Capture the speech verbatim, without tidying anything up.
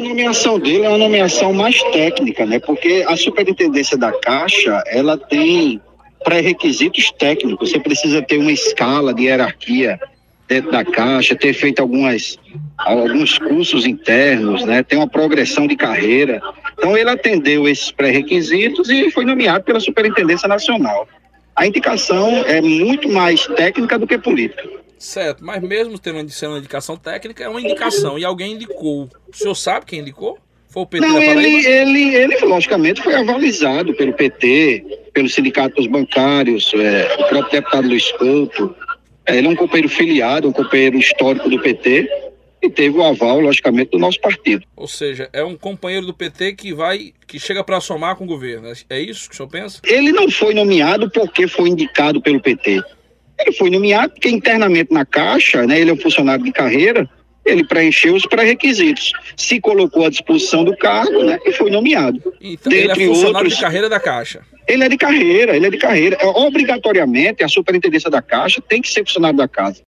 nomeação dele é uma nomeação mais técnica, né? Porque a superintendência da Caixa, ela tem pré-requisitos técnicos. Você precisa ter uma escala de hierarquia dentro da Caixa, ter feito algumas, alguns cursos internos, né? Tem uma progressão de carreira. Então, ele atendeu esses pré-requisitos e foi nomeado pela Superintendência Nacional. A indicação é muito mais técnica do que política. Certo, mas mesmo tendo sendo uma indicação técnica, é uma indicação e alguém indicou. O senhor sabe quem indicou? Foi o P T Não, da Paraíba? ele, ele, ele, logicamente, foi avalizado pelo P T, pelo Sindicato dos Bancários, é, o próprio deputado Luiz Couto. É, ele é um companheiro filiado, um companheiro histórico do P T e teve o aval, logicamente, do nosso partido. Ou seja, é um companheiro do P T que vai, que chega para somar com o governo. É isso que o senhor pensa? Ele não foi nomeado porque foi indicado pelo P T. Ele foi nomeado porque internamente na Caixa, né, ele é um funcionário de carreira, ele preencheu os pré-requisitos, se colocou à disposição do cargo, né, e foi nomeado. Então, ele é funcionário outros, de carreira da Caixa. Ele é de carreira, ele é de carreira. Obrigatoriamente, a superintendência da Caixa tem que ser funcionário da casa.